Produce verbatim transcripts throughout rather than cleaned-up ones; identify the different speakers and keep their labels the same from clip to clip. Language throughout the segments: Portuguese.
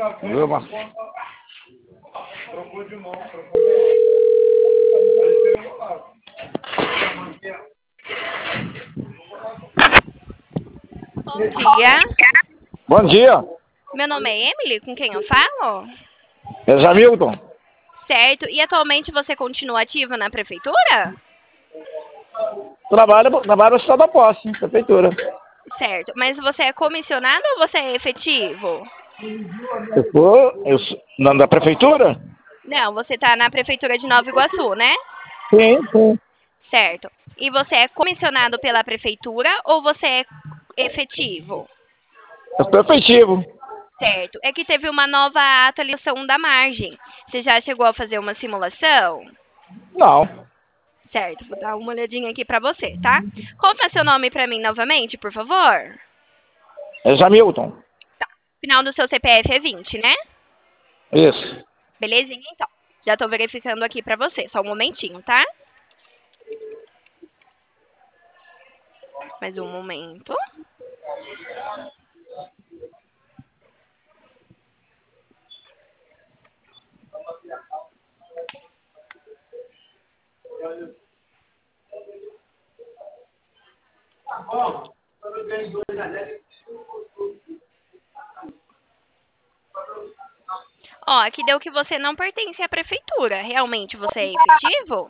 Speaker 1: Viu, Marcos?
Speaker 2: Bom dia.
Speaker 1: Bom dia.
Speaker 2: Meu nome é Emily, com quem eu falo?
Speaker 1: É Jamilton.
Speaker 2: Certo. E atualmente você continua ativa na prefeitura?
Speaker 1: Trabalho, trabalho no Estado da Posse, prefeitura.
Speaker 2: Certo. Mas você é comissionado ou você é efetivo?
Speaker 1: Eu sou, eu sou na da prefeitura?
Speaker 2: Não, você está na prefeitura de Nova Iguaçu, né?
Speaker 1: Sim, sim.
Speaker 2: Certo. E você é comissionado pela prefeitura ou você é efetivo?
Speaker 1: Eu sou efetivo.
Speaker 2: Certo. É que teve uma nova atualização da margem. Você já chegou a fazer uma simulação?
Speaker 1: Não.
Speaker 2: Certo. Vou dar uma olhadinha aqui pra você, tá? Conta seu nome pra mim novamente, por favor.
Speaker 1: É Jamilton.
Speaker 2: Tá. Final do seu C P F é vinte, né?
Speaker 1: Isso.
Speaker 2: Belezinha, então. Já tô verificando aqui pra você. Só um momentinho, tá? Mais um momento. Ó, aqui deu que você não pertence à prefeitura. Realmente você é efetivo?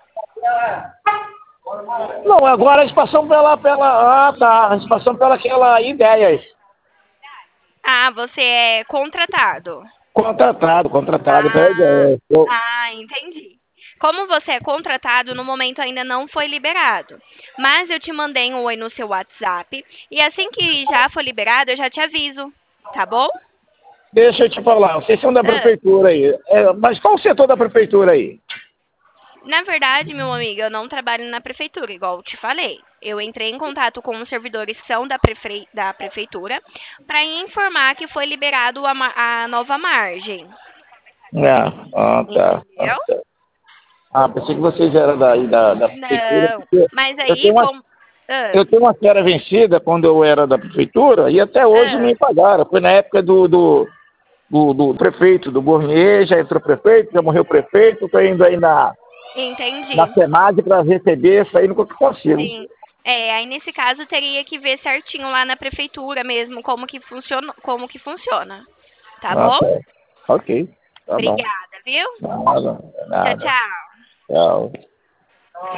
Speaker 1: Não, agora a gente passou pela, pela... Ah, tá. A gente passou pela aquela ideias.
Speaker 2: Ah, você é contratado.
Speaker 1: Contratado, contratado pela
Speaker 2: Ah,
Speaker 1: ideia. Eu-
Speaker 2: ah, entendi. Como você é contratado, no momento ainda não foi liberado. Mas eu te mandei um oi no seu WhatsApp. E assim que já for liberado, eu já te aviso. Tá bom?
Speaker 1: Deixa eu te falar, vocês são da
Speaker 2: Ah,
Speaker 1: prefeitura aí. É, mas qual o setor da prefeitura aí?
Speaker 2: na verdade, meu amigo, eu não trabalho na prefeitura, igual eu te falei. Eu entrei em contato com os servidores que são da, prefe... da prefeitura para informar que foi liberado a, ma- a nova margem.
Speaker 1: Ah, ah, tá. Ah,
Speaker 2: Entendeu?
Speaker 1: tá. Ah, pensei que vocês eram daí da, da prefeitura,
Speaker 2: Não.
Speaker 1: porque
Speaker 2: Mas
Speaker 1: eu
Speaker 2: aí,
Speaker 1: tenho uma,
Speaker 2: como. Ah,
Speaker 1: eu tenho uma férias vencida quando eu era da prefeitura e até hoje não
Speaker 2: ah,
Speaker 1: me pagaram. Foi na época do, do, do, do prefeito, do Gourmet, já entrou prefeito, já morreu prefeito, estou indo aí na, na
Speaker 2: entendi.
Speaker 1: SEMAD para receber, isso aí nunca consigo.
Speaker 2: Sim. É, aí nesse caso teria que ver certinho lá na prefeitura mesmo como que funciona, como que funciona. Tá
Speaker 1: Ah,
Speaker 2: bom?
Speaker 1: tá. Ok, tá bom.
Speaker 2: Obrigada, viu?
Speaker 1: Nada,
Speaker 2: Tchau,
Speaker 1: nada.
Speaker 2: tchau.
Speaker 1: Tchau.